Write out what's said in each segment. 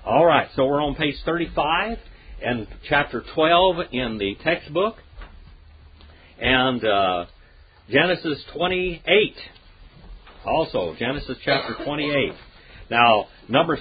All right, so we're on page 35 and chapter 12 in the textbook. And Genesis 28. Also, Genesis chapter 28. Now, number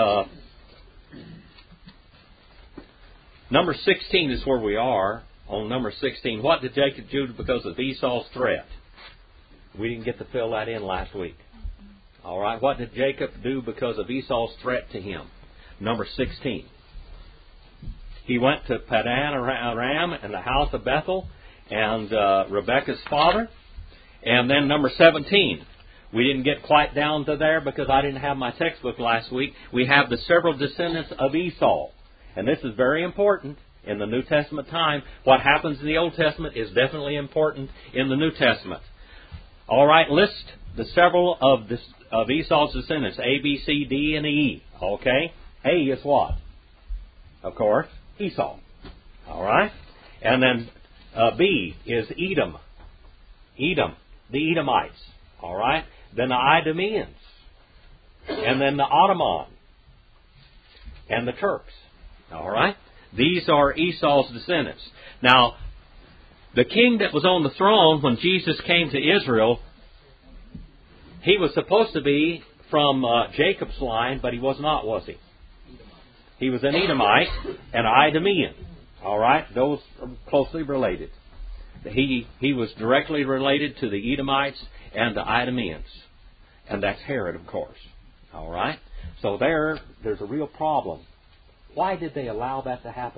16 is where we are. On number 16, what did Jacob do because of Esau's threat? We didn't get to fill that in last week. All right, what did Jacob do because of Esau's threat to him? Number 16. He went to Padan Aram and the house of Bethel and Rebekah's father. And then number 17. We didn't get quite down to there because I didn't have my textbook last week. We have the several descendants of Esau. And this is very important in the New Testament time. What happens in the Old Testament is definitely important in the New Testament. All right, list the several of Esau's descendants, A, B, C, D, and E. Okay? A is what? Of course, Esau. All right? And then B is Edom. Edom, the Edomites. All right? Then the Idumeans. And then the Ottoman. And the Turks. All right? These are Esau's descendants. Now, the king that was on the throne when Jesus came to Israel, he was supposed to be from Jacob's line, but he was not, was he? He was an Edomite and an Idumean. All right? Those are closely related. He was directly related to the Edomites and the Idumeans. And that's Herod, of course. All right? So there's a real problem. Why did they allow that to happen?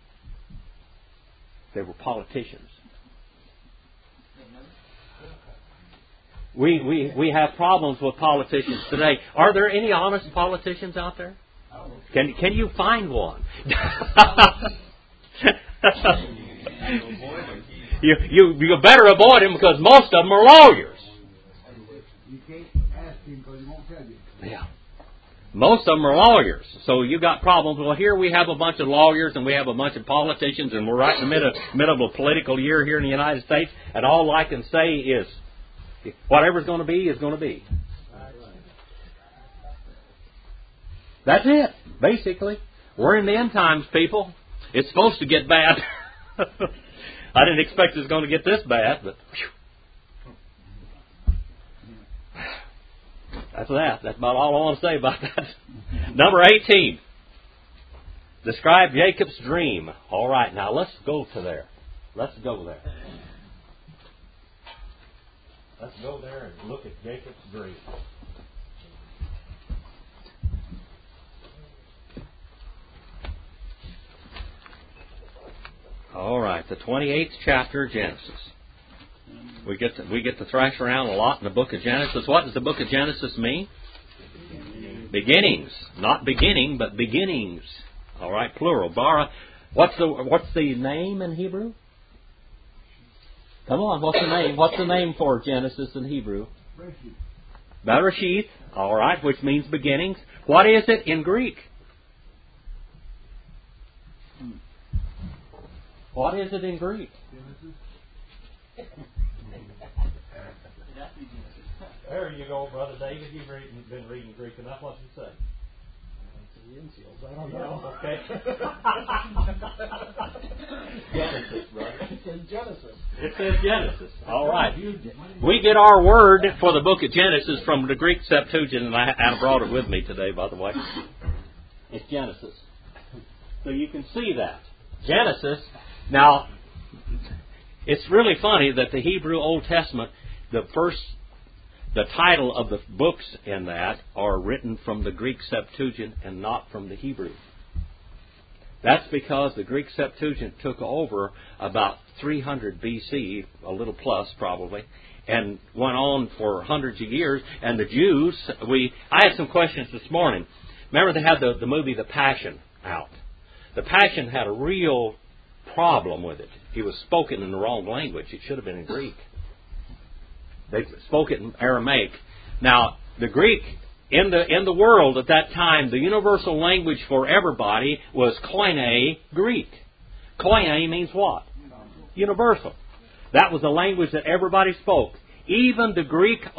They were politicians. We have problems with politicians today. Are there any honest politicians out there? Can you find one? You better avoid him because most of them are lawyers. You can't ask him because he won't tell you. Yeah. Most of them are lawyers. So you got problems. Well, here we have a bunch of lawyers and we have a bunch of politicians and we're right in the middle of a political year here in the United States. And all I can say is, whatever's going to be is going to be. That's it, basically. We're in the end times, people. It's supposed to get bad. I didn't expect it was going to get this bad, but that's that. That's about all I want to say about that. Number 18. Describe Jacob's dream. All right, now let's go to there. Let's go there. Let's go there and look at Jacob's dream. All right, the 28th chapter of Genesis. We get to thrash around a lot in the book of Genesis. What does the book of Genesis mean? Beginnings. Not beginning, but beginnings. All right, plural. Bara. What's the name in Hebrew? Come on, what's the name? What's the name for Genesis in Hebrew? Bereshith. All right, which means beginnings. What is it in Greek? What is it in Greek? There you go, Brother David. You've been reading Greek enough. What's it say? I don't know. Okay. Genesis, brother. It says Genesis. It says Genesis. All right. We get our word for the book of Genesis from the Greek Septuagint, and I brought it with me today, by the way. It's Genesis. So you can see that. Genesis. Now, it's really funny that the Hebrew Old Testament, the title of the books in that are written from the Greek Septuagint and not from the Hebrew. That's because the Greek Septuagint took over about 300 BC, a little plus probably, and went on for hundreds of years. And the Jews, I had some questions this morning. Remember they had the movie The Passion out. The Passion had a real problem with it. It was spoken in the wrong language. It should have been in Greek. They spoke it in Aramaic. Now, the Greek in the world at that time, the universal language for everybody was Koine Greek. Koine means what? Universal. That was the language that everybody spoke. Even the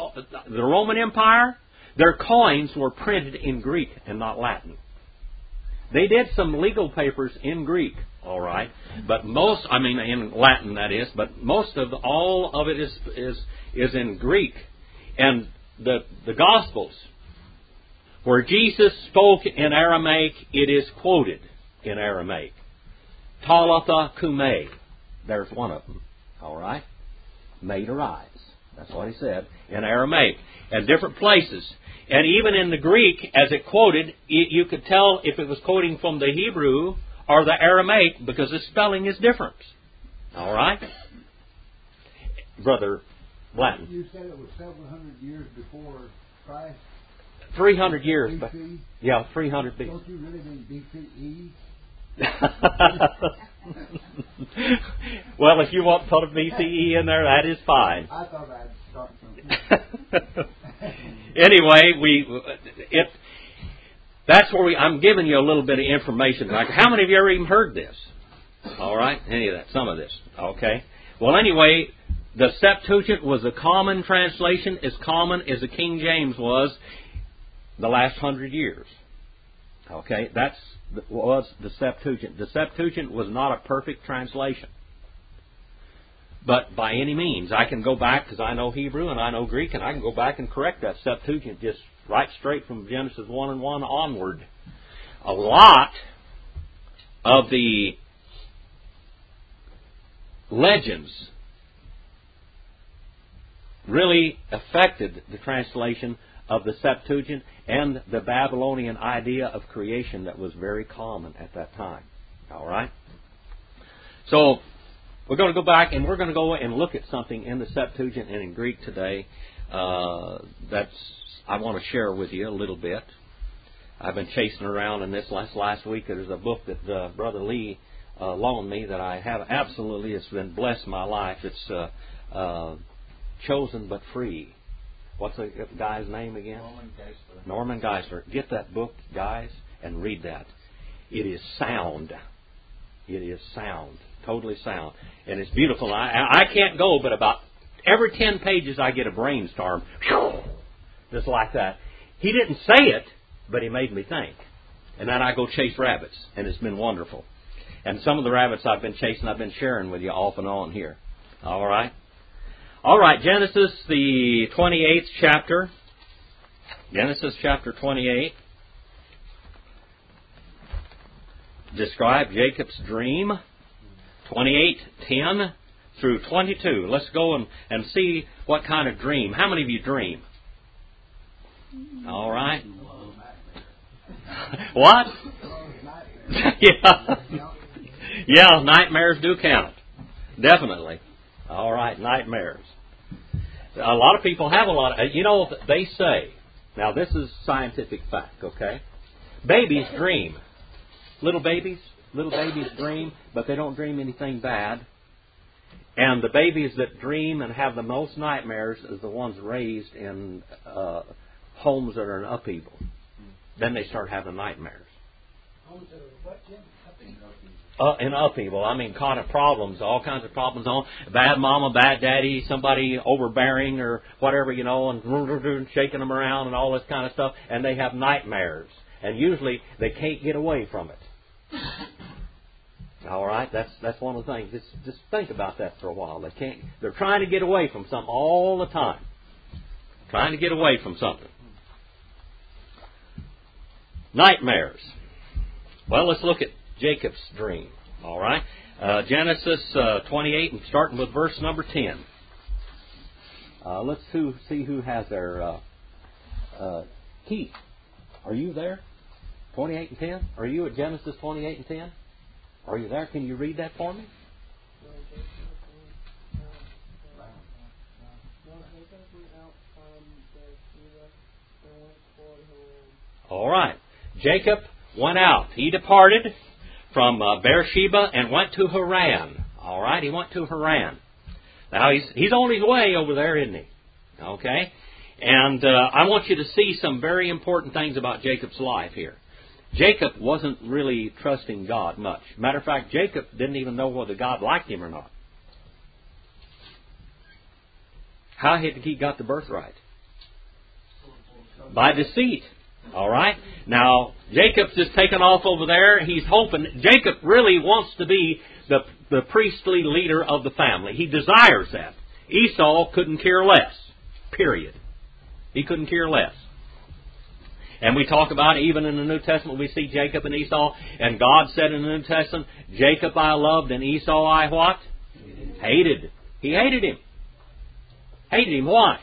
Roman Empire, their coins were printed in Greek and not Latin. They did some legal papers in Greek, all right, but in Latin that is, but most of all of it is in Greek, and the Gospels, where Jesus spoke in Aramaic, it is quoted in Aramaic. Talitha kume, there's one of them, all right, made arise. That's what he said in Aramaic, and different places. And even in the Greek, as it quoted, you could tell if it was quoting from the Hebrew or the Aramaic because the spelling is different. All right? Brother Blanton. You said it was several hundred years before Christ? 300 years. BC? Yeah, 300 BC. Don't you really mean BCE? Well, if you want to put a BCE in there, that is fine. I thought I'd start something. Anyway, that's where I'm giving you a little bit of information. Like, how many of you ever even heard this? All right, any of that, some of this. Okay. Well, anyway, the Septuagint was a common translation, as common as the King James was the last 100 years. Okay, was the Septuagint. The Septuagint was not a perfect translation. But by any means, I can go back, because I know Hebrew and I know Greek, and I can go back and correct that Septuagint just right straight from Genesis 1:1 onward. A lot of the legends really affected the translation of the Septuagint and the Babylonian idea of creation that was very common at that time. All right? So, we're going to go back and we're going to go and look at something in the Septuagint and in Greek today that's I want to share with you a little bit. I've been chasing around in this last week. There's a book that Brother Lee loaned me that I have absolutely, it's been blessed my life. It's Chosen But Free. What's the guy's name again? Norman Geisler. Get that book, guys, and read that. It is sound. It is sound. Totally sound. And it's beautiful. I can't go, but about every 10 pages I get a brainstorm. Just like that. He didn't say it, but he made me think. And then I go chase rabbits. And it's been wonderful. And some of the rabbits I've been chasing, I've been sharing with you off and on here. All right? All right, Genesis, the 28th chapter. Genesis chapter 28. Describe Jacob's dream. 28:10 through 22. Let's go and see what kind of dream. How many of you dream? All right. What? Yeah, nightmares do count. Definitely. All right, nightmares. A lot of people have a lot of, they say, now this is scientific fact, okay? Babies dream. Little babies dream, but they don't dream anything bad. And the babies that dream and have the most nightmares is the ones raised in homes that are in upheaval. Then they start having nightmares. Homes that are what, Jim? In upheaval. I mean, kind of problems, all kinds of problems on. Bad mama, bad daddy, somebody overbearing or whatever, and shaking them around and all this kind of stuff. And they have nightmares. And usually they can't get away from it. All right? That's one of the things. Just think about that for a while. They're trying to get away from something all the time. Trying to get away from something. Nightmares. Well, let's look at Jacob's dream. All right? Genesis 28, and starting with verse number 10. Let's see who has their... Keith, are you there? 28 and 10? Are you at Genesis 28 and 10? Are you there? Can you read that for me? All right. Jacob went out. He departed from Beersheba and went to Haran. All right, he went to Haran. Now, he's on his way over there, isn't he? Okay? And I want you to see some very important things about Jacob's life here. Jacob wasn't really trusting God much. Matter of fact, Jacob didn't even know whether God liked him or not. How had he got the birthright? By deceit. All right? Now, Jacob's just taken off over there. He's hoping. Jacob really wants to be the priestly leader of the family. He desires that. Esau couldn't care less. Period. He couldn't care less. And we talk about, even in the New Testament, we see Jacob and Esau. And God said in the New Testament, Jacob I loved and Esau I what? Hated. He hated him. Hated him. Why?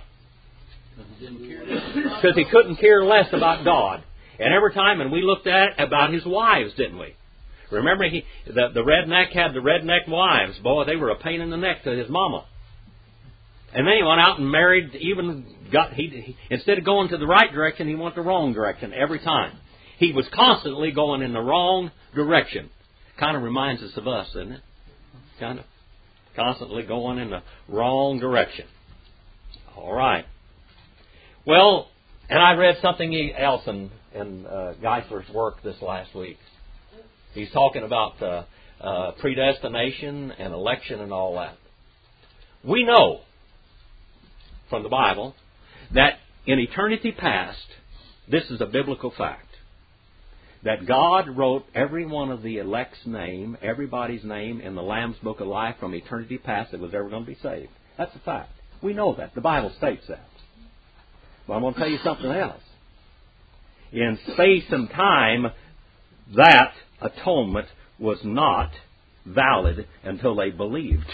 Because he couldn't care less about God. And every time, and we looked at about his wives, didn't we? Remember, the redneck had the redneck wives. Boy, they were a pain in the neck to his mama. And then he went out and married, instead of going to the right direction, he went the wrong direction every time. He was constantly going in the wrong direction. Kind of reminds us of us, doesn't it? Kind of constantly going in the wrong direction. All right. Well, and I read something else in Geisler's work this last week. He's talking about predestination and election and all that. We know from the Bible that in eternity past, this is a biblical fact, that God wrote every one of the elect's name, everybody's name in the Lamb's Book of Life from eternity past that was ever going to be saved. That's a fact. We know that. The Bible states that. But I'm going to tell you something else. In space and time, that atonement was not valid until they believed.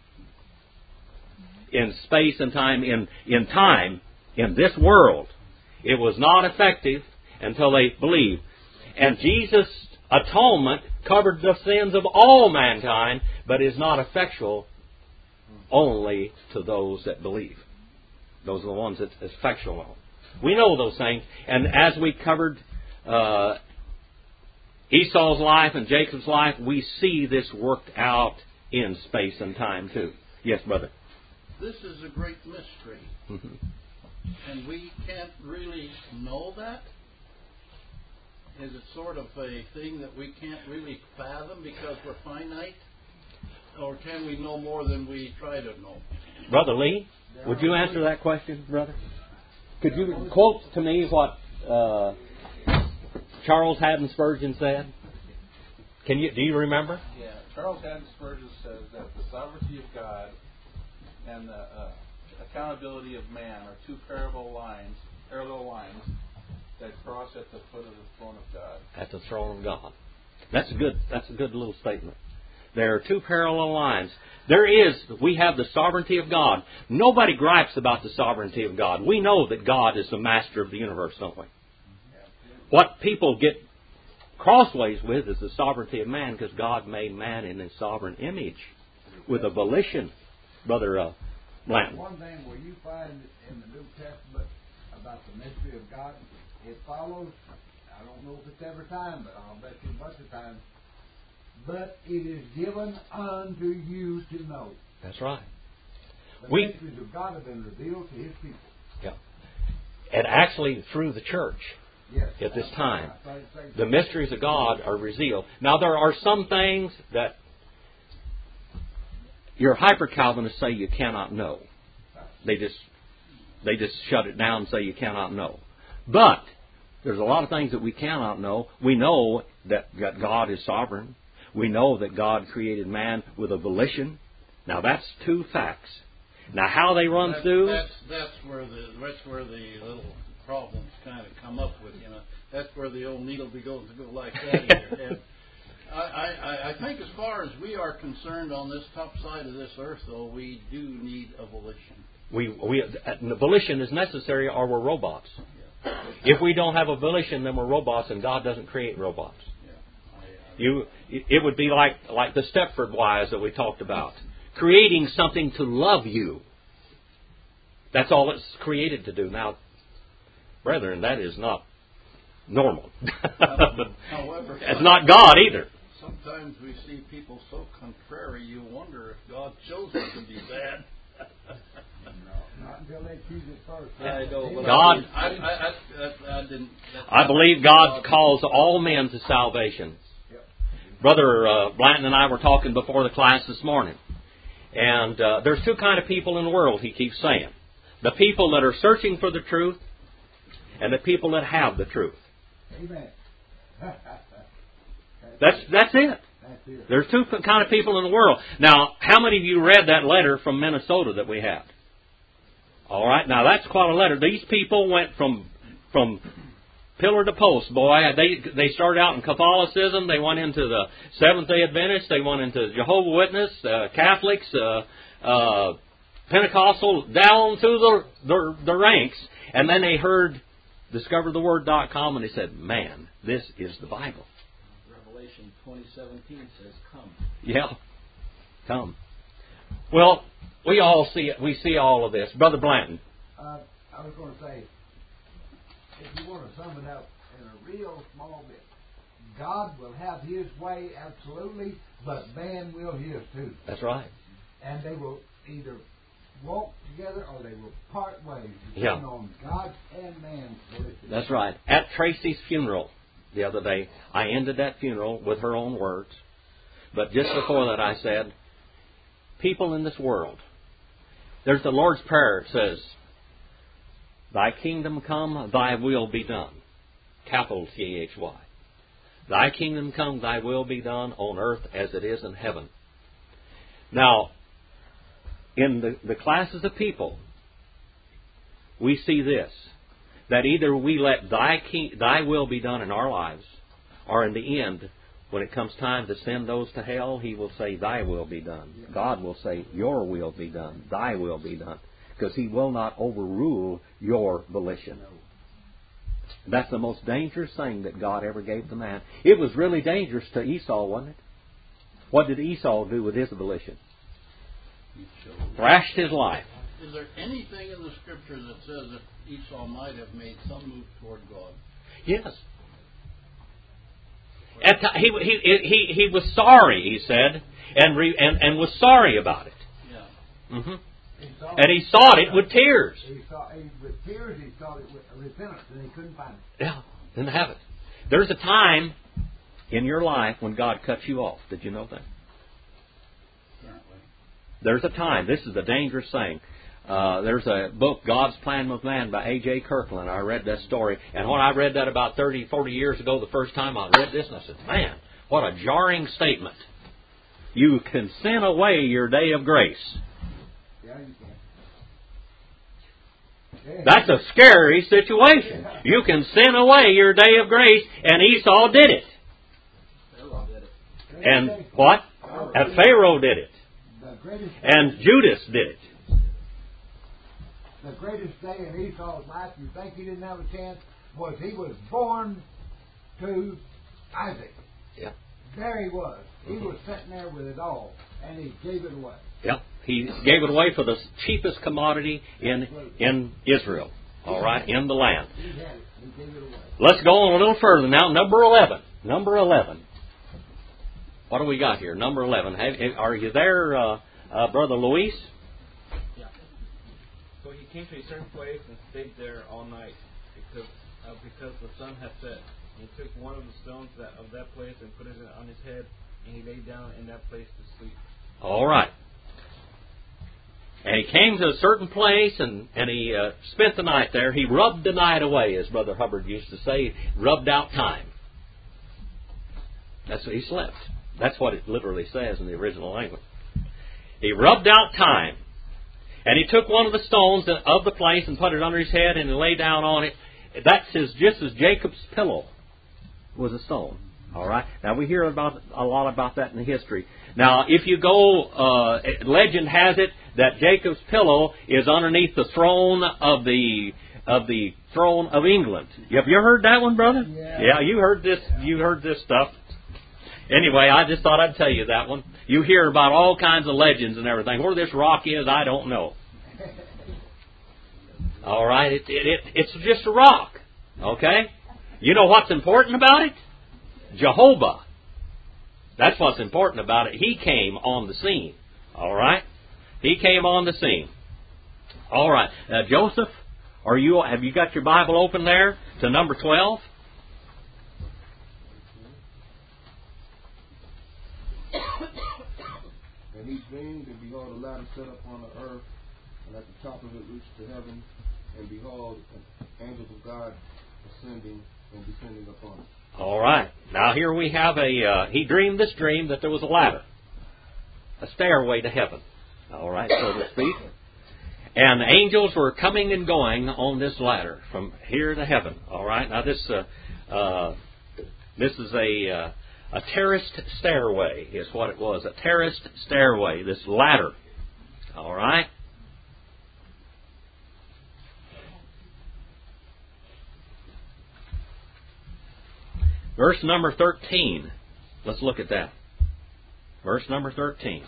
In space and time, in time, in this world, it was not effective until they believed. And Jesus' atonement covered the sins of all mankind, but is not effectual only to those that believe. Those are the ones that is effectual. We know those things. And as we covered Esau's life and Jacob's life, we see this worked out in space and time too. Yes, brother? This is a great mystery. Mm-hmm. And we can't really know that? Is it sort of a thing that we can't really fathom because we're finite? Or can we know more than we try to know? Brother Lee, would you answer that question, brother? Could you quote to me what Charles Haddon Spurgeon said? Do you remember? Yeah, Charles Haddon Spurgeon says that the sovereignty of God and the accountability of man are two parallel lines that cross at the foot of the throne of God. At the throne of God. That's a good little statement. There are two parallel lines. We have the sovereignty of God. Nobody gripes about the sovereignty of God. We know that God is the master of the universe, don't we? What people get crossways with is the sovereignty of man, because God made man in His sovereign image with a volition. Brother Blanton. One thing where you find in the New Testament about the mystery of God, it follows, I don't know if it's every time, but I'll bet you a bunch of times, but it is given unto you to know. That's right. The mysteries of God have been revealed to His people. Yeah. And actually through the church. Yes, at this time. The mysteries of God are revealed. Now there are some things that your hyper-Calvinists say you cannot know. They just shut it down and say you cannot know. But there's a lot of things that we cannot know. We know that God is sovereign. We know that God created man with a volition. Now that's two facts. Now how they run through... That's where the little problems kind of come up with, That's where the old needle goes to go like that in your head. I think as far as we are concerned on this top side of this earth, though, we do need a volition. The volition is necessary, or we're robots. Yeah. If we don't have a volition, then we're robots, and God doesn't create robots. Yeah. It would be like the Stepford wives that we talked about, creating something to love you. That's all it's created to do. Now, brethren, that is not normal. However, it's not God either. Sometimes we see people so contrary, you wonder if God chose them to be bad. No, not until they choose it first. I know, God, I believe God calls all men to salvation. Yep. Brother Blanton and I were talking before the class this morning. And there's two kind of people in the world, he keeps saying. The people that are searching for the truth, and the people that have the truth. Amen. That's it. That's it. There's two kind of people in the world. Now, how many of you read that letter from Minnesota that we had? All right. Now, that's quite a letter. These people went from pillar to post, boy. They started out in Catholicism. They went into the Seventh-day Adventists. They went into Jehovah's Witness, Catholics, Pentecostal, down through the ranks. And then they heard DiscoverTheWord.com, and they said, man, this is the Bible. Revelation 20:17 says, come. Yeah, come. Well, we all see it. We see all of this. Brother Blanton. I was going to say, if you want to sum it up in a real small bit, God will have His way, absolutely, but man will his too. That's right. And they will either walk together or they will part ways, depending on God's and man's volition. That's right. At Tracy's funeral the other day, I ended that funeral with her own words. But just before that I said, people in this world, there's the Lord's Prayer. It says, Thy kingdom come, Thy will be done. Capital T-H-Y. Thy kingdom come, Thy will be done on earth as it is in heaven. Now, in the classes of people, we see this, that either we let Thy will be done in our lives, or in the end, when it comes time to send those to hell, He will say, Thy will be done. God will say, Your will be done. Thy will be done. Because He will not overrule your volition. That's the most dangerous thing that God ever gave to man. It was really dangerous to Esau, wasn't it? What did Esau do with his volition? Thrashed his life. Is there anything in the Scripture that says that Esau might have made some move toward God? Yes. He was sorry, he said, and was sorry about it. Yeah. Mm-hmm. And he sought it with tears. With tears, he sought it with repentance, and he couldn't find it. Yeah, didn't have it. There's a time in your life when God cuts you off. Did you know that? There's a time. This is the dangerous thing. There's a book, God's Plan with Man, by A.J. Kirkland. I read that story. And when I read that about 30, 40 years ago, the first time I read this, and I said, man, what a jarring statement. You can sin away your day of grace. Yeah, you can. That's a scary situation. You can sin away your day of grace, and Esau did it. And what? And Pharaoh did it. And Judas did it. The greatest day in Esau's life, you think he didn't have a chance, was he was born to Isaac. Yeah. There he was. He was sitting there with it all, and he gave it away. Yeah. He gave it away for the cheapest commodity in Israel. All right, in the land. He had it. He gave it away. Let's go on a little further now. Number 11. Number 11. What do we got here? Number 11. Are you there, Brother Luis? Yeah. So he came to a certain place and stayed there all night because the sun had set. And he took one of the stones of that place and put it on his head, and he lay down in that place to sleep. All right. And he came to a certain place, and he spent the night there. He rubbed the night away, as Brother Hubbard used to say. Rubbed out time. That's what he slept. That's what it literally says in the original language. He rubbed out time. And he took one of the stones of the place and put it under his head, and he lay down on it. That's just as Jacob's pillow was a stone. All right. Now we hear a lot about that in the history. Now, if you go, legend has it that Jacob's pillow is underneath the throne of the throne of England. Have you heard that one, brother? Yeah, you heard this. You heard this stuff. Anyway, I just thought I'd tell you that one. You hear about all kinds of legends and everything. Where this rock is, I don't know. All right, it's just a rock. Okay? You know what's important about it? Jehovah. That's what's important about it. He came on the scene. All right? He came on the scene. All right. Joseph, have you got your Bible open there to number 12? And he dreamed, and behold, a ladder set up on the earth, and at the top of it reached to heaven. and behold, angels of God ascending and descending upon it. All right. Now here we have he dreamed this dream that there was a ladder, a stairway to heaven. All right, so to speak. And angels were coming and going on this ladder from here to heaven. All right. Now this is a terraced stairway is what it was. A terraced stairway. This ladder. All right. Verse number 13. Let's look at that. Verse number 13.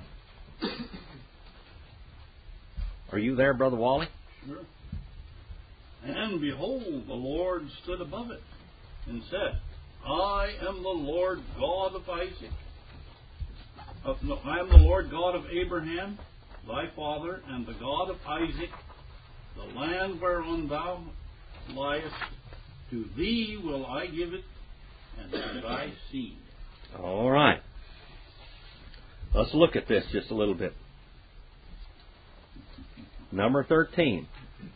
Are you there, Brother Wally? Sure. And behold, the Lord stood above it and said, I am the Lord God of Isaac. I am the Lord God of Abraham, thy father, and the God of Isaac. The land whereon thou liest, to thee will I give it, and to thy seed. All right. Let's look at this just a little bit. Number 13.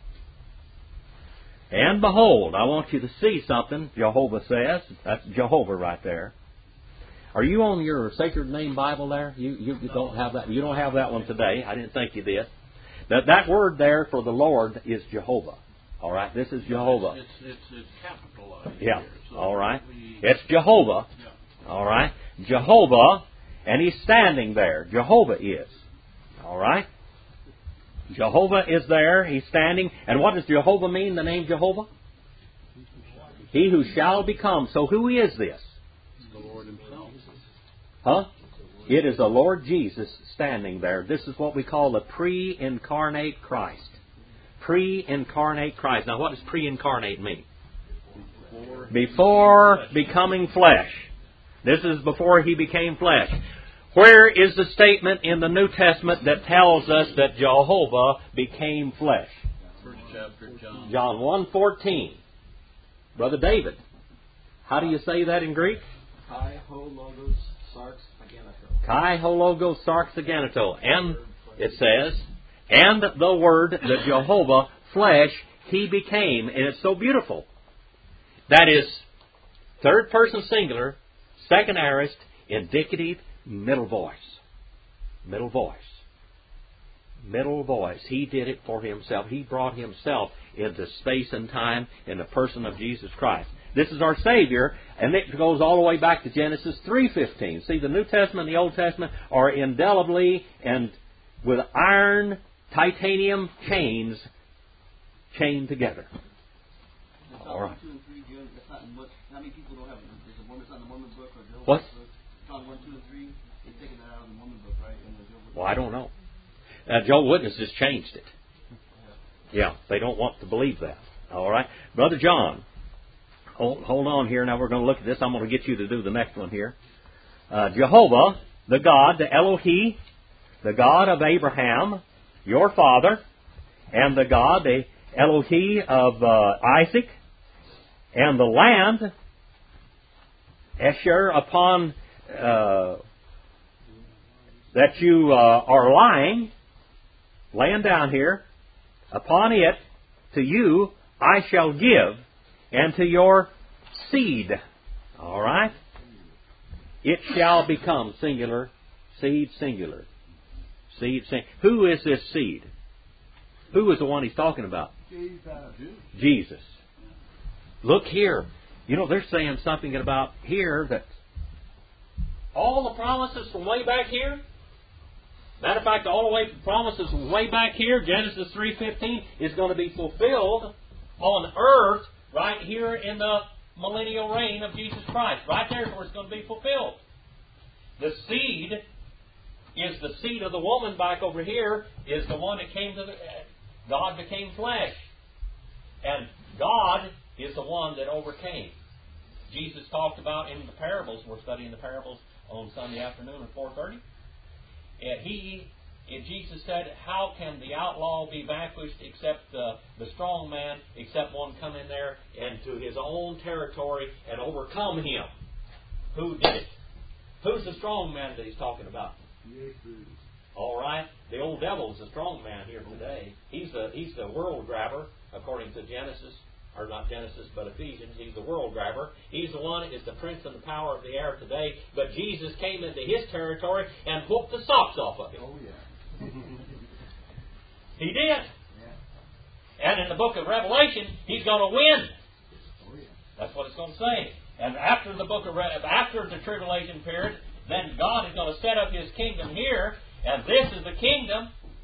And behold, I want you to see something, Jehovah says. That's Jehovah right there. Are you on your Sacred Name Bible there? You don't have that. You don't have that one today. I didn't think you did. That word there for the Lord is Jehovah. All right, this is Jehovah. It's capitalized. Yeah. Here, so all right. It's Jehovah. Yeah. All right. Jehovah, and He's standing there. Jehovah is. All right. Jehovah is there. He's standing. And what does Jehovah mean, the name Jehovah? He who shall become. So who is this? The Lord Himself. Huh? It is the Lord Jesus standing there. This is what we call the pre-incarnate Christ. Pre-incarnate Christ. Now what does pre-incarnate mean? Before becoming flesh. This is before He became flesh. Where is the statement in the New Testament that tells us that Jehovah became flesh? First chapter, John. John 1:14. Brother David, how do you say that in Greek? Kai ho logos sarx aganato. Kai ho logos sarx aganato. And it says, and the Word, the Jehovah, flesh, He became. And it's so beautiful. That is third person singular, second aorist, indicative, middle voice. Middle voice. Middle voice. He did it for Himself. He brought Himself into space and time in the person of Jesus Christ. This is our Savior, and it goes all the way back to Genesis 3:15. See, the New Testament and the Old Testament are indelibly and with iron, titanium chains chained together. All right. How many people don't have it? Is it one that's on the Mormon book or Jehovah's What? book? John 1, 2, and 3. They've taken that out of the Mormon book, right? And the Jehovah's Well, I don't know. Joe Witness has changed it. Yeah, they don't want to believe that. All right. Brother John, hold on here. Now we're going to look at this. I'm going to get you to do the next one here. Jehovah, the God, the Elohi, the God of Abraham, your father, and the God, the Elohi of Isaac, and the land, Esher, upon that you are laying down here, upon it, to you I shall give, and to your seed. All right? It shall become, singular, seed, singular. Seed, singular. Who is this seed? Who is the one He's talking about? Jesus. Look here. You know, they're saying something about here that all the promises from way back here, matter of fact, all the way promises from way back here, Genesis 3:15, is going to be fulfilled on earth right here in the millennial reign of Jesus Christ. Right there is where it's going to be fulfilled. The seed is the seed of the woman back over here, is the one that came to God became flesh. And God is the one that overcame. Jesus talked about in the parables. We're studying the parables on Sunday afternoon at 4:30. And Jesus said, how can the outlaw be vanquished except the strong man, except one come in there into his own territory and overcome him? Who did it? Who's the strong man that He's talking about? All right? The old devil is a strong man here today. He's the world grabber, according to Genesis. Or not Genesis, but Ephesians. He's the world grabber. He's the one that is the prince and the power of the air today. But Jesus came into his territory and whooped the socks off of him. Oh, yeah. He did. Yeah. And in the book of Revelation, he's going to win. Oh, yeah. That's what it's going to say. And after the after the tribulation period, then God is going to set up his kingdom here, and this is the kingdom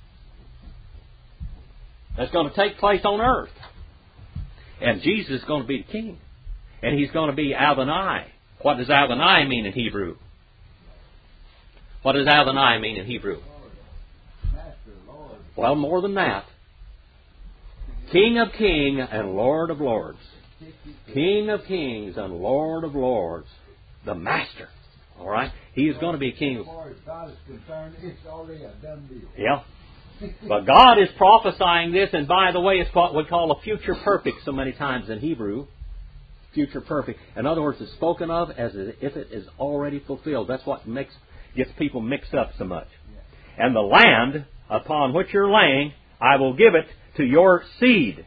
that's going to take place on earth. And Jesus is going to be the king. And he's going to be Adonai. What does Adonai mean in Hebrew? What does Adonai mean in Hebrew? Master, Lord. Well, more than that. King of kings and Lord of lords. King of kings and Lord of lords. The Master. All right? He is going to be king. As far as God is concerned, it's already a done deal. Yeah. But God is prophesying this, and by the way, it's what we call a future perfect so many times in Hebrew. Future perfect. In other words, it's spoken of as if it is already fulfilled. That's what gets people mixed up so much. And the land upon which you're laying, I will give it to your seed.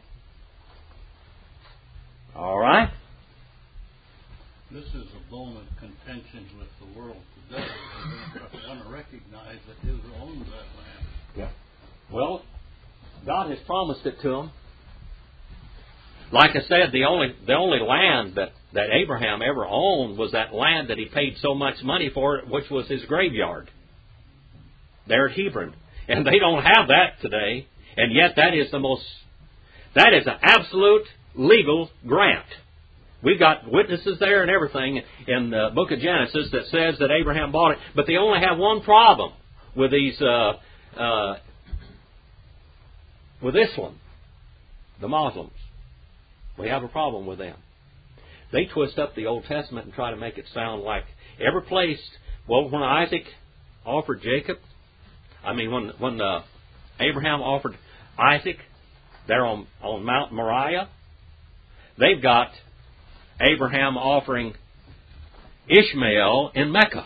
All right? This is a bone of contention with the world today. They want to recognize that Israel owns that land. Yeah. Well, God has promised it to them. Like I said, the only land that Abraham ever owned was that land that he paid so much money for, which was his graveyard there at Hebron. And they don't have that today. And yet that is an absolute legal grant. We've got witnesses there and everything in the book of Genesis that says that Abraham bought it. But they only have one problem with these with Islam, the Muslims. We have a problem with them. They twist up the Old Testament and try to make it sound like every place. Well, when Isaac offered Jacob, when Abraham offered Isaac there on Mount Moriah, they've got Abraham offering Ishmael in Mecca.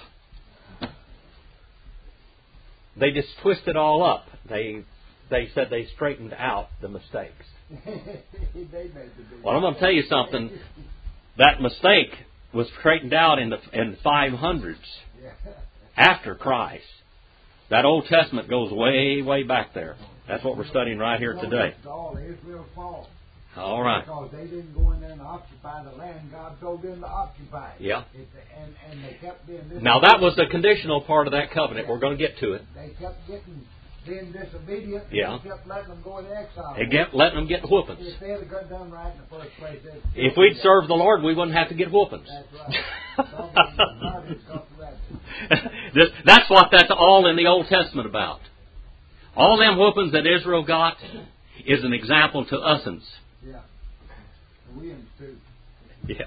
They just twist it all up. They said they straightened out the mistakes. Well, I'm going to tell you something. That mistake was straightened out in the 500s after Christ. That Old Testament goes way, way back there. That's what we're studying right here today. All right. Because they didn't go in there and occupy the land God told them to occupy. Yeah. And they kept being disobedient. Now that was the conditional part of that covenant. We're going to get to it. They kept being disobedient. Yeah. They kept letting them go into exile. They kept letting them get whoopings. If they had got done right in the first place, if we'd served the Lord, we wouldn't have to get whoopings. That's right. That's what that's all in the Old Testament about. All them whoopings that Israel got is an example to us'ns. Yeah. We too. Yeah.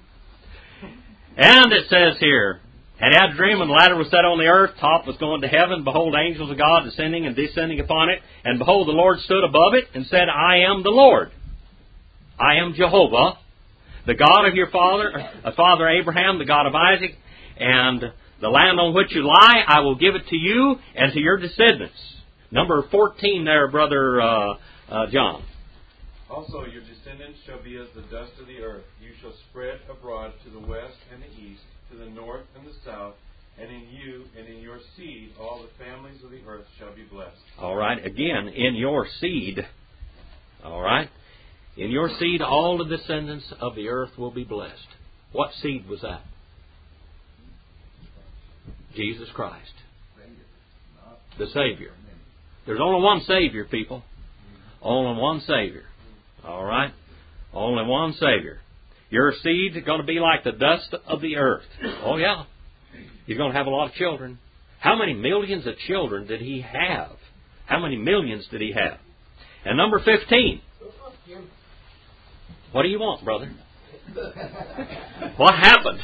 And it says here, and had a dream, and the ladder was set on the earth, top was going to heaven. Behold, angels of God descending and descending upon it. And behold, the Lord stood above it and said, I am the Lord. I am Jehovah, the God of your father Abraham, the God of Isaac, and the land on which you lie, I will give it to you and to your descendants. Number 14 there, Brother John. Also your descendants shall be as the dust of the earth. You shall spread abroad to the west and the east, to the north and the south, and in you and in your seed all the families of the earth shall be blessed. All right, again, in your seed. All right? In your seed all the descendants of the earth will be blessed. What seed was that? Jesus Christ. The Savior. There's only one Savior, people. Only one Savior. All right? Only one Savior. Your seed is going to be like the dust of the earth. Oh, yeah. He's going to have a lot of children. How many millions of children did he have? How many millions did he have? And number 15. What do you want, brother? What happened?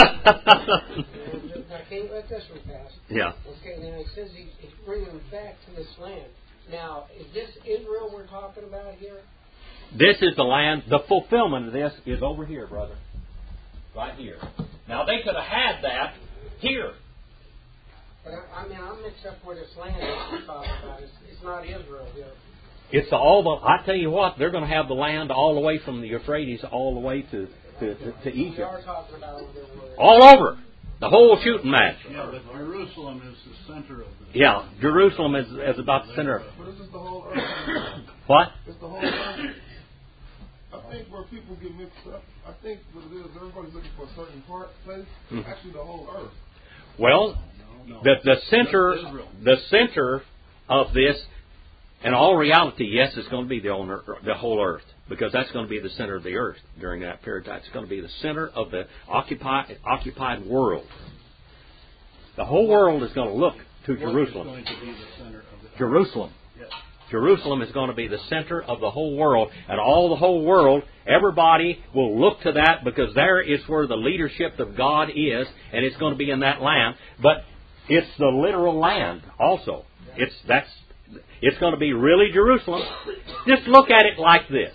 I can't let this one pass. Yeah. Okay, now it says he's bringing them back to this land. Now, is this Israel we're talking about here? This is the land. The fulfillment of this is over here, brother. Right here. Now, they could have had that here. But I'm except for this land that you're talking about. It's not Israel here. It's all the. I tell you what, they're going to have the land all the way from the Euphrates all the way to We Egypt, are talking about over there. all over the whole shooting match. Yeah, but Jerusalem is the center of the. Yeah, Jerusalem is about the center. But this is the whole earth. What? It's the whole earth. I think where people get mixed up, I think what it is, everybody's looking for a certain place. Actually, the whole earth. Well, the center of this, in all reality, yes, it's going to be the whole earth, because that's going to be the center of the earth during that period of time. It's going to be the center of the occupied world. The whole world is going to look to Jerusalem. What is going to be the center of the Jerusalem. Yes. Jerusalem is going to be the center of the whole world, and all the whole world, everybody will look to that, because there is where the leadership of God is, and it's going to be in that land. But it's the literal land also. It's going to be really Jerusalem. Just look at it like this.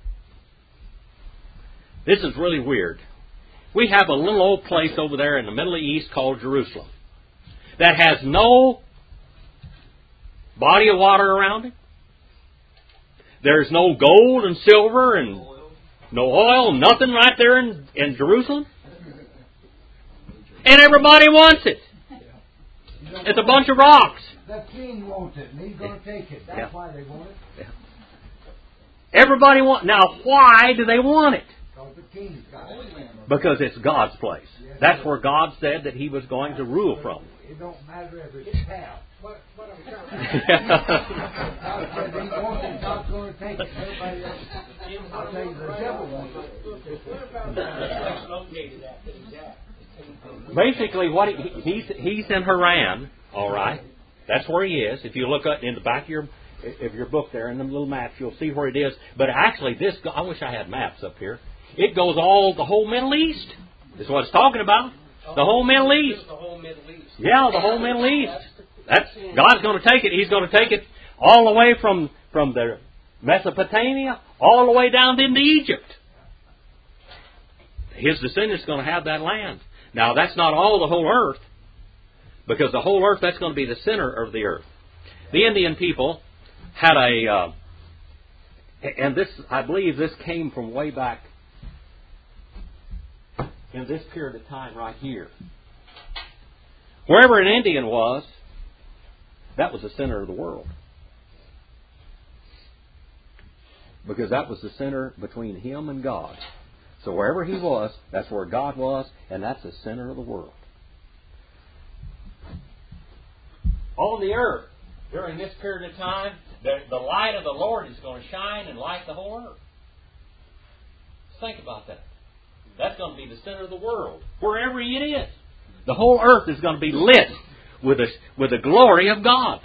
This is really weird. We have a little old place over there in the Middle East called Jerusalem that has no body of water around it. There's no gold and silver and no oil, nothing right there in Jerusalem. And everybody wants it. It's a bunch of rocks. The king wants it, and he's going to take it. That's why they want it. Yeah. Everybody wants. Now, why do they want it? Because the king's got it. Because it's God's place. That's where God said that He was going to rule from. It don't matter if it's hell. What I'm trying to God said he wants it, God's going to take it. Everybody else, I'll tell you, the devil wants it. What about that's located at that he's at? Basically, what he's in Haran, all right. That's where he is. If you look up in the back of your book there in the little maps, you'll see where it is. But actually, I wish I had maps up here. It goes the whole Middle East. Is what it's talking about. The whole Middle East. The whole Middle East. Yeah, the whole Middle East. God's going to take it. He's going to take it all the way from the Mesopotamia all the way down into Egypt. His descendants are going to have that land. Now, that's not all the whole earth, because the whole earth, that's going to be the center of the earth. The Indian people had and this, I believe this came from way back in this period of time right here. Wherever an Indian was, that was the center of the world. Because that was the center between him and God. So wherever he was, that's where God was, and that's the center of the world. On the earth, during this period of time, the light of the Lord is going to shine and light the whole earth. Think about that. That's going to be the center of the world, wherever it is. The whole earth is going to be lit with the glory of God.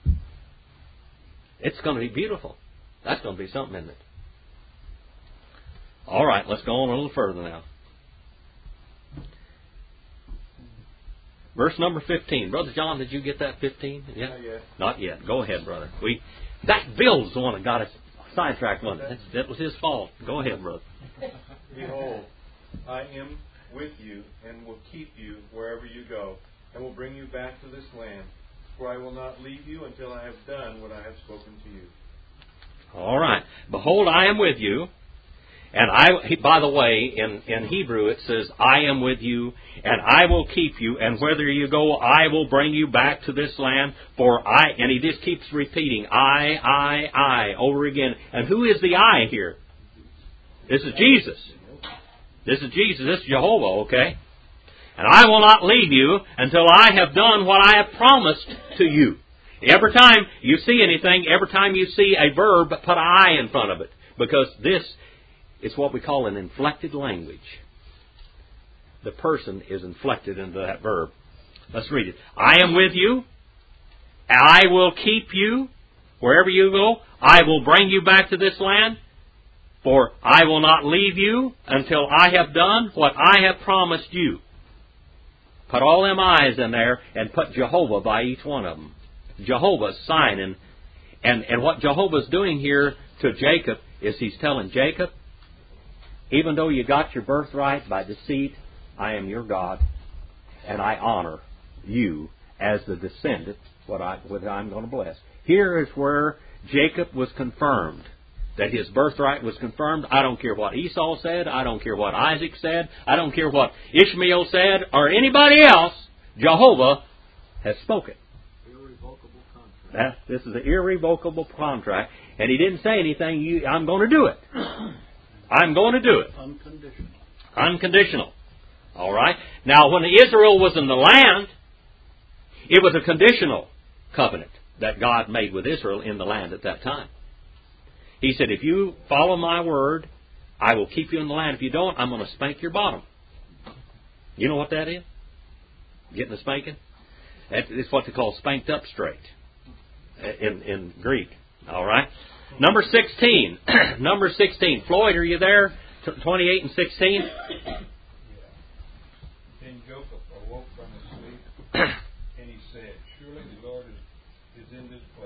It's going to be beautiful. That's going to be something, isn't it? All right, let's go on a little further now. Verse number 15. Brother John, did you get that 15? Yeah? Not yet. Not yet. Go ahead, brother. That Bill's the one that got us sidetracked, wasn't it? That was his fault. Go ahead, brother. Behold, I am with you and will keep you wherever you go, and will bring you back to this land. For I will not leave you until I have done what I have spoken to you. All right. Behold, I am with you. And by the way, in Hebrew it says, I am with you, and I will keep you, and whither you go, I will bring you back to this land, and he just keeps repeating, I, over again. And who is the I here? This is Jesus. This is Jesus. This is Jehovah, okay? And I will not leave you until I have done what I have promised to you. Every time you see anything, every time you see a verb, put I in front of it. Because this is what we call an inflected language. The person is inflected into that verb. Let's read it. I am with you. I will keep you wherever you go. I will bring you back to this land. For I will not leave you until I have done what I have promised you. Put all them I's in there and put Jehovah by each one of them. Jehovah's signing. And what Jehovah's doing here to Jacob is he's telling Jacob, even though you got your birthright by deceit, I am your God, and I honor you as the descendant what I'm going to bless. Here is where Jacob was confirmed, that his birthright was confirmed. I don't care what Esau said. I don't care what Isaac said. I don't care what Ishmael said or anybody else. Jehovah has spoken. Irrevocable contract. This is an irrevocable contract. And he didn't say anything, I'm going to do it. I'm going to do it. Unconditional. Unconditional. All right? Now, when Israel was in the land, it was a conditional covenant that God made with Israel in the land at that time. He said, if you follow my word, I will keep you in the land. If you don't, I'm going to spank your bottom. You know what that is? Getting a spanking? It's what they call spanked up straight in Greek. All right? Number 16. Number 16. Floyd, are you there? 28 and 16. Then Jacob awoke from his sleep, and he said, surely the Lord is in this place,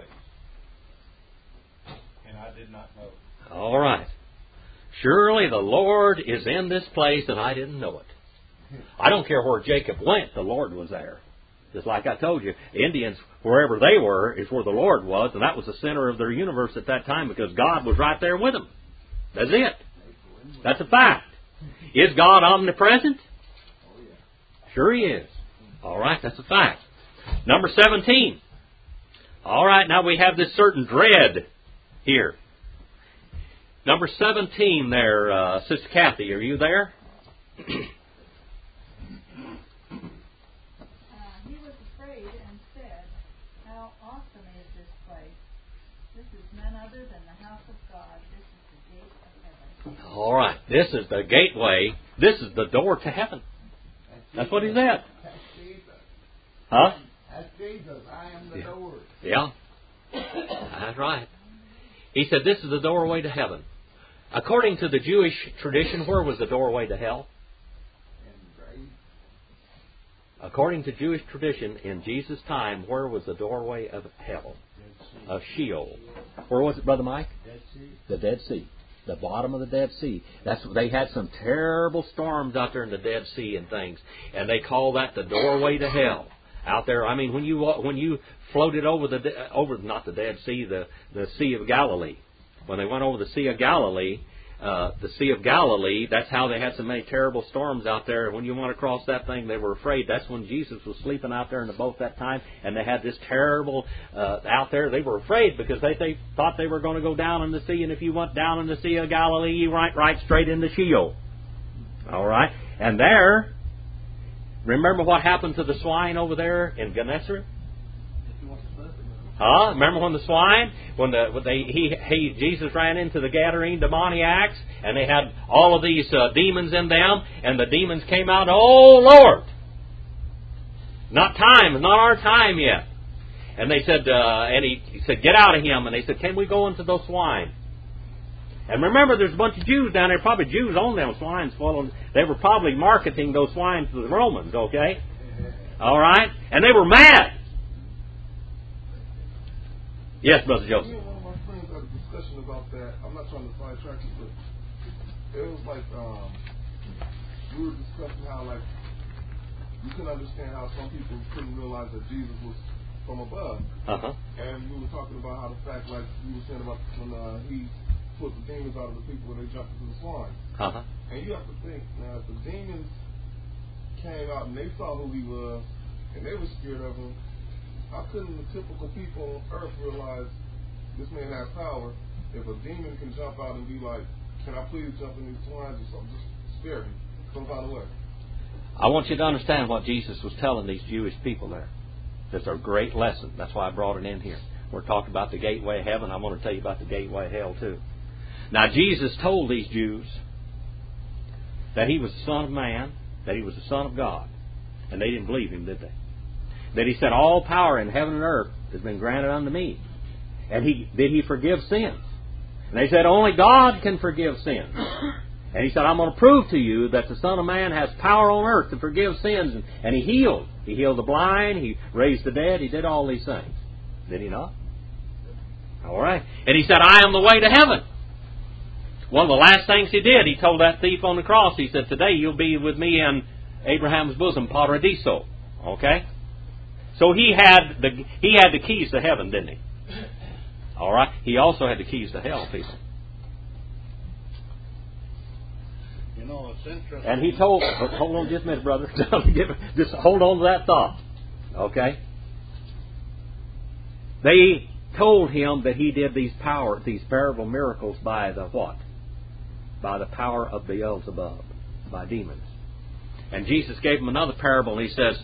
and I did not know it. All right. Surely the Lord is in this place, and I didn't know it. I don't care where Jacob went, the Lord was there. Just like I told you, the Indians, wherever they were, is where the Lord was, and that was the center of their universe at that time because God was right there with them. That's it. That's a fact. Is God omnipresent? Sure He is. All right, that's a fact. Number 17. All right, now we have this certain dread here. Number 17 there, Sister Kathy, are you there? He was afraid and said, how awesome is this place. This is none other than the house of God. This is the gate of heaven. All right, this is the gateway. This is the door to heaven. That's what he said. That's Jesus. Huh? That's Jesus. I am the door. Yeah. That's right. He said, this is the doorway to heaven. According to the Jewish tradition, where was the doorway to hell? According to Jewish tradition, in Jesus' time, where was the doorway of hell? Of Sheol. Where was it, Brother Mike? Dead Sea. The Dead Sea. The bottom of the Dead Sea. They had some terrible storms out there in the Dead Sea and things, and they call that the doorway to hell. Out there, I mean, when you floated over not the Dead Sea, the Sea of Galilee. When they went over the Sea of Galilee, that's how they had so many terrible storms out there. When you went across that thing, they were afraid. That's when Jesus was sleeping out there in the boat that time, and they had this terrible out there. They were afraid because they thought they were going to go down in the sea, and if you went down in the Sea of Galilee, you went right straight into Sheol. All right? And there, remember what happened to the swine over there in Gennesaret? Huh? Remember when the swine, Jesus ran into the Gadarene demoniacs, and they had all of these demons in them, and the demons came out. Oh Lord, not our time yet. And they said, and he said, get out of him. And they said, can we go into those swine? And remember, there's a bunch of Jews down there. Probably Jews own them swines. They were probably marketing those swine to the Romans. Okay, all right, and they were mad. Yes, Brother Joseph. Me and one of my friends had a discussion about that. I'm not trying to sidetrack you, but it was like we were discussing how you can understand how some people couldn't realize that Jesus was from above. Uh-huh. And we were talking about how the fact, like you were saying about when he put the demons out of the people when they jumped into the swine. Uh-huh. And you have to think, now, if the demons came out and they saw who he was and they were scared of him, how couldn't the typical people on earth realize this man has power if a demon can jump out and be like, can I please jump in these swines or something? Just scare me some kind of way. I want you to understand what Jesus was telling these Jewish people there. It's a great lesson. That's why I brought it in here. We're talking about the gateway of heaven. I want to tell you about the gateway of hell too. Now Jesus told these Jews that He was the Son of Man, that He was the Son of God. And they didn't believe Him, did they? That He said, all power in heaven and earth has been granted unto me. And did He forgive sins? And they said, only God can forgive sins. And He said, I'm going to prove to you that the Son of Man has power on earth to forgive sins. And He healed. He healed the blind. He raised the dead. He did all these things. Did He not? All right. And He said, I am the way to heaven. One of the last things He did, He told that thief on the cross, He said, today you'll be with me in Abraham's bosom, Paradiso. Okay? So he had the keys to heaven, didn't he? All right. He also had the keys to hell, people. You know, it's interesting. And he told, hold on just a minute, brother. Just hold on to that thought. Okay? They told him that he did these parable miracles by the what? By the power of Beelzebub, by demons. And Jesus gave him another parable, and he says,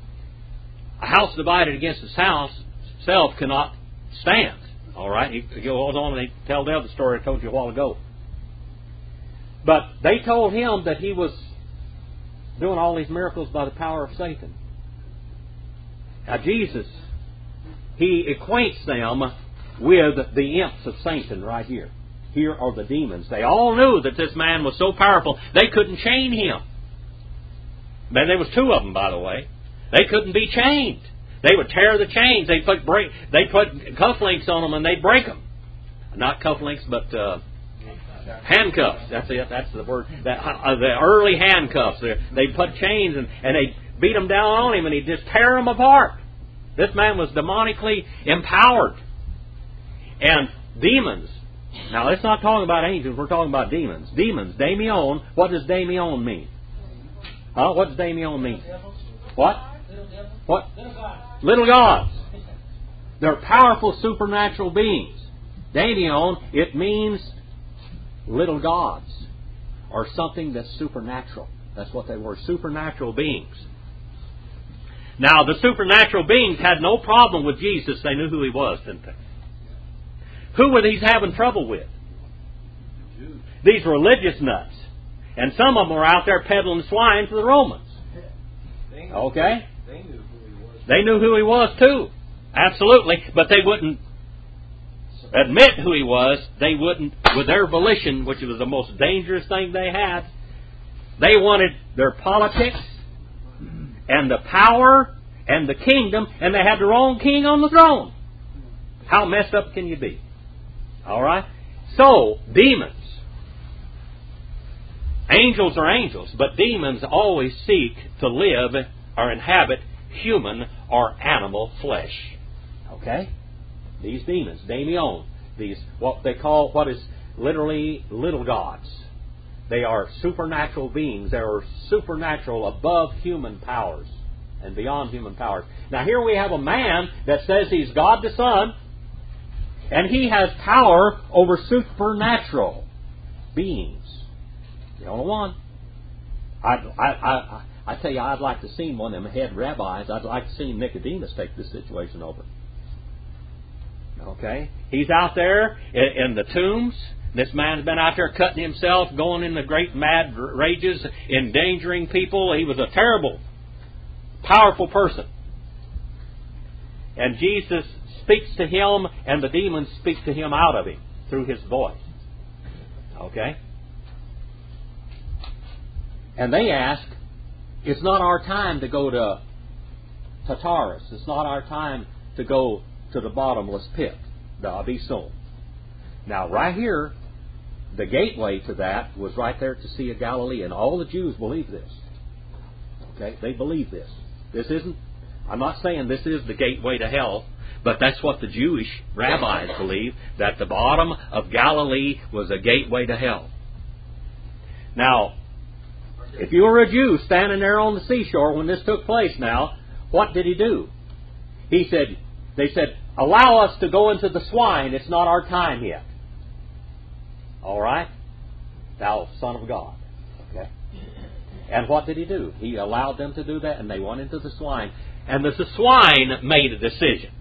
a house divided against itself cannot stand. All right? He goes on and he tells the other story I told you a while ago. But they told him that he was doing all these miracles by the power of Satan. Now Jesus, he acquaints them with the imps of Satan right here. Here are the demons. They all knew that this man was so powerful they couldn't chain him. But there was two of them, by the way. They couldn't be chained. They would tear the chains. They put cufflinks on them and they'd break them. Not cufflinks, but handcuffs. That's it. That's the word. The early handcuffs. They'd put chains and they'd beat them down on him and he'd just tear them apart. This man was demonically empowered. And demons. Now, let's not talk about angels. We're talking about demons. Demons. Daimon. What does daimon mean? Huh? What does daimon mean? What? What? Little gods. They're powerful supernatural beings. Daimon, it means little gods. Or something that's supernatural. That's what they were. Supernatural beings. Now, the supernatural beings had no problem with Jesus. They knew who He was, didn't they? Who were these having trouble with? These religious nuts. And some of them were out there peddling swine to the Romans. Okay? They knew who He was too. Absolutely. But they wouldn't admit who He was. They wouldn't, with their volition, which was the most dangerous thing they had, they wanted their politics and the power and the kingdom, and they had the wrong king on the throne. How messed up can you be? All right? So, demons. Angels are angels, but demons always seek to live or inhabit human or animal flesh. Okay? These demons, daimon, these what is literally little gods. They are supernatural beings. They are supernatural above human powers and beyond human powers. Now here we have a man that says he's God the Son, and he has power over supernatural beings. The only one. I tell you, I'd like to see one of them head rabbis. I'd like to see Nicodemus take this situation over. Okay? He's out there in the tombs. This man's been out there cutting himself, going into great mad rages, endangering people. He was a terrible, powerful person. And Jesus speaks to him, and the demons speak to him out of him through his voice. Okay? And they ask, it's not our time to go to Tartarus. It's not our time to go to the bottomless pit, the Abyssal. Now, right here, the gateway to that was right there at the Sea of Galilee, and all the Jews believe this. Okay? They believe this. This isn't, I'm not saying this is the gateway to hell, but that's what the Jewish rabbis believe, that the bottom of Galilee was a gateway to hell. Now, if you were a Jew standing there on the seashore when this took place now, what did he do? They said, allow us to go into the swine. It's not our time yet. All right? Thou Son of God. Okay? And what did he do? He allowed them to do that, and they went into the swine. And the swine made a decision.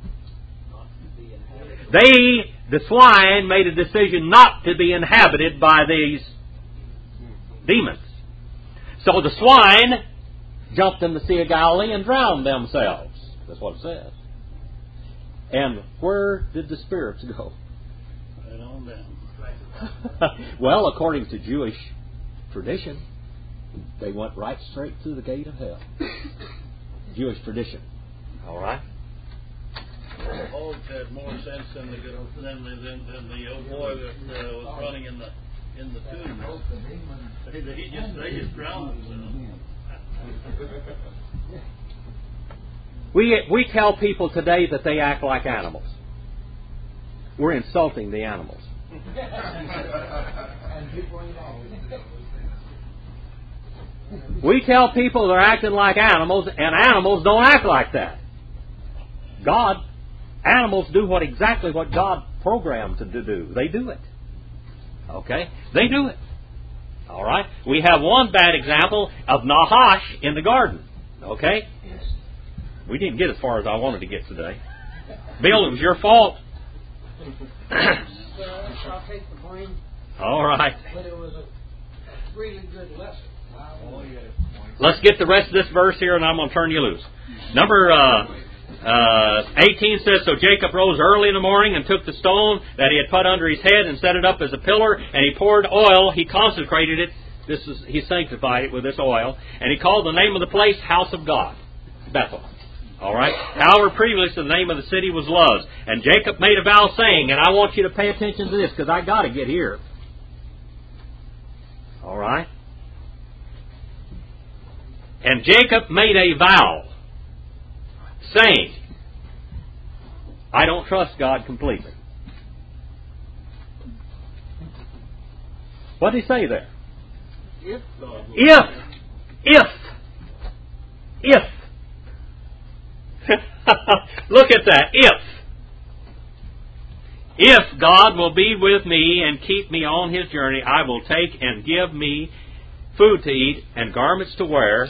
The swine made a decision not to be inhabited by these demons. So the swine jumped in the Sea of Galilee and drowned themselves. That's what it says. And where did the spirits go? Right on down. Well, according to Jewish tradition, they went right straight through the gate of hell. Jewish tradition. All right? The hogs had more sense than the old boy that was running in the tomb. They just drowned themselves. We tell people today that they act like animals. We're insulting the animals. We tell people they're acting like animals, and animals don't act like that. Animals do exactly what God programmed them to do. They do it. Okay? They do it. All right? We have one bad example of Nahash in the garden. Okay? We didn't get as far as I wanted to get today. Bill, it was your fault. I'll take the blame. All right. But it was a really good lesson. Let's get the rest of this verse here, and I'm going to turn you loose. Number 18 says, So Jacob rose early in the morning and took the stone that he had put under his head and set it up as a pillar, and he poured oil. He consecrated it. He sanctified it with this oil, and he called the name of the place House of God, Bethel. All right. However, previously the name of the city was Luz, and Jacob made a vow, saying, and I want you to pay attention to this because I got to get here. All right. And Jacob made a vow, saying, I don't trust God completely. What did he say there? If God will. If. Look at that. If God will be with me and keep me on His journey, I will take and give me food to eat and garments to wear,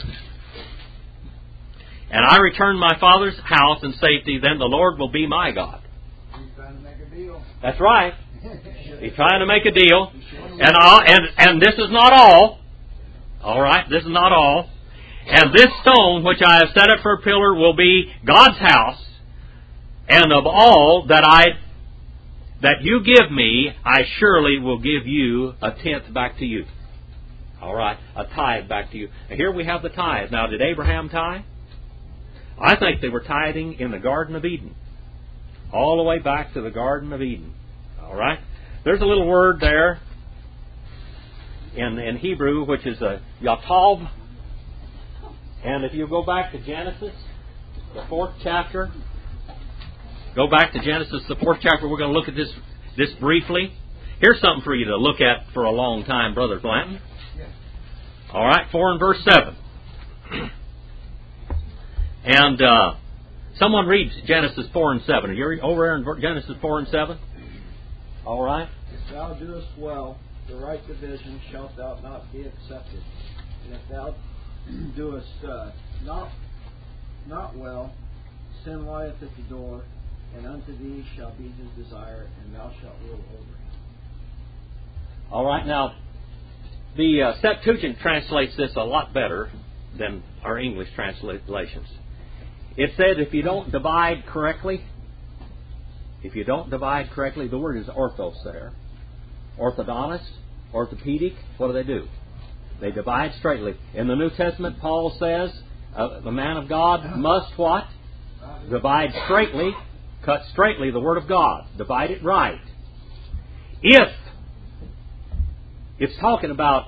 and I return my father's house in safety, then the Lord will be my God. He's trying to make a deal. That's right. He's trying to make a deal. And this is not all. All right, this is not all. And this stone which I have set up for a pillar will be God's house, and of all that you give me, I surely will give you a tenth back to you. All right, a tithe back to you. And here we have the tithe. Now, did Abraham tithe? I think they were tithing in the Garden of Eden. All the way back to the Garden of Eden. All right? There's a little word there in Hebrew, which is a yatov. And if you go back to Genesis, the 4th chapter, go back to Genesis, the 4th chapter, we're going to look at this briefly. Here's something for you to look at for a long time, Brother Blanton. All right, 4 and verse 7. And someone reads Genesis 4 and 7. Are you over there in Genesis 4 and 7? All right. If thou doest well, the right division shalt thou not be accepted. And if thou doest not well, sin lieth at the door, and unto thee shall be his desire, and thou shalt rule over him. All right. Now, the Septuagint translates this a lot better than our English translations. It said if you don't divide correctly, the word is orthos there. Orthodontist, orthopedic, what do? They divide straightly. In the New Testament, Paul says the man of God must what? Divide straightly, cut straightly the Word of God. Divide it right. If it's talking about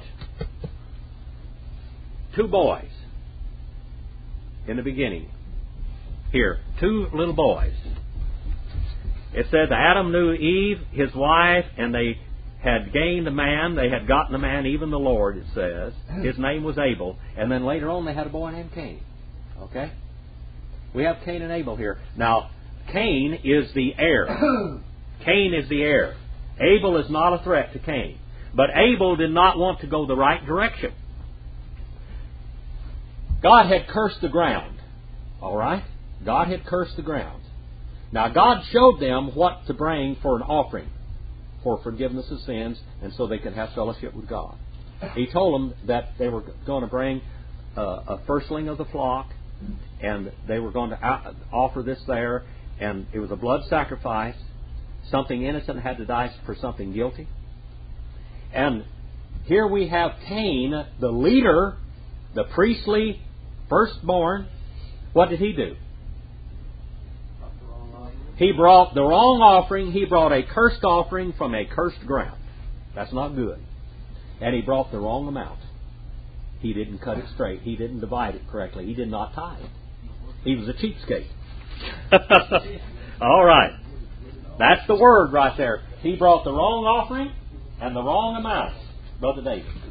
two boys in the beginning. Here, two little boys. It says Adam knew Eve, his wife, and they had gained a man. They had gotten a man, even the Lord, it says. His name was Abel. And then later on they had a boy named Cain. Okay? We have Cain and Abel here. Now, Cain is the heir. Cain is the heir. Abel is not a threat to Cain. But Abel did not want to go the right direction. God had cursed the ground. All right? God had cursed the ground. Now, God showed them what to bring for an offering for forgiveness of sins and so they could have fellowship with God. He told them that they were going to bring a firstling of the flock, and they were going to offer this there, and it was a blood sacrifice. Something innocent had to die for something guilty. And here we have Cain, the leader, the priestly firstborn. What did he do? He brought the wrong offering. He brought a cursed offering from a cursed ground. That's not good. And he brought the wrong amount. He didn't cut it straight. He didn't divide it correctly. He did not tithe. He was a cheapskate. All right. That's the word right there. He brought the wrong offering and the wrong amount, Brother David.